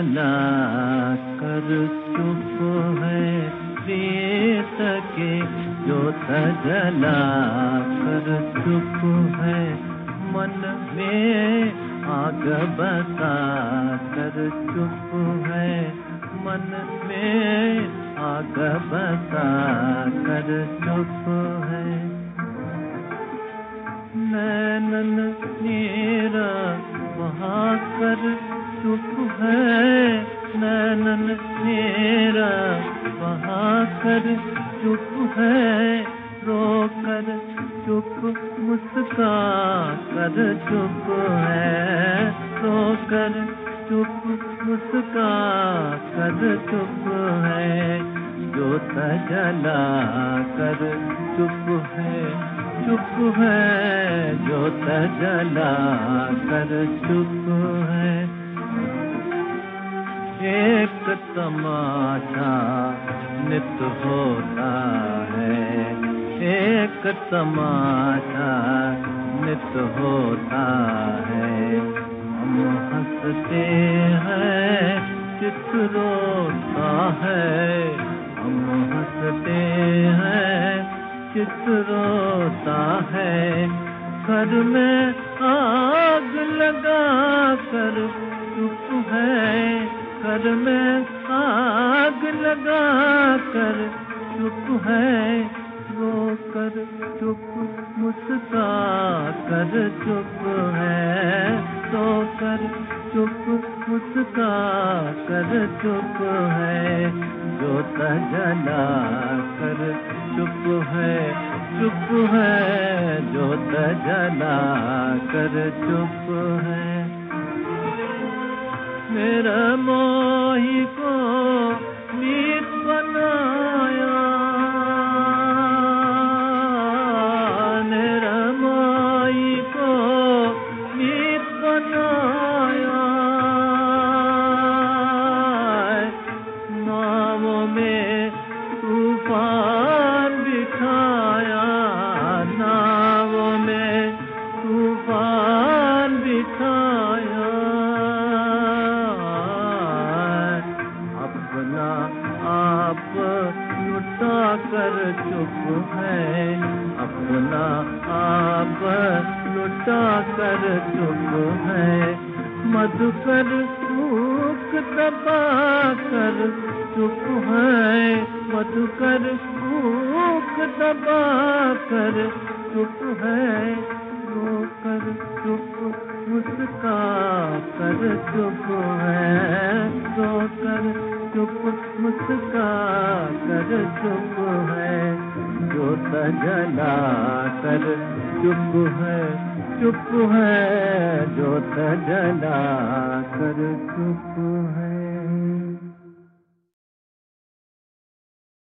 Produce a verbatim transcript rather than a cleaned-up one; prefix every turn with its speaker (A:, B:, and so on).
A: जला कर चुप है प्रीत की ज्योत जला कर चुप है मन में आग बसा कर चुप है मन में आग बसा कर चुप है नैनन नीरा बहा कर चुप है नैनन नीरा बहा कर चुप है रो कर चुप मुस्का कर चुप है रो कर चुप मुस्का कर चुप है ज्योत जला कर चुप है चुप है ज्योत जला कर चुप है एक तमाशा नित होता है एक तमाशा नित होता है हम हंसते हैं चित रोता है हम हंसते हैं चित रोता है घर में आग लगा कर चुप है घर में आग लगा कर चुप है रो कर चुप मुस्का कर चुप है रो कर चुप मुस्का कर चुप है ज्योत जला कर चुप है चुप है ज्योत जला कर चुप है मेरा मोही को मीत बनाया मेरा मोही को मीत बनाया नावों में तूफान बिठाया नावों में तूफान बिठाया अपना आप लुटा कर चुप है अपना आप लुटा कर चुप है मधुकर भूख दबा कर चुप है मधुकर भूख दबा कर चुप है रो कर चुप मुस्का कर चुप है रो कर चुप मुस्का कर चुप है ज्योत जला कर चुप है चुप है ज्योत जला कर चुप है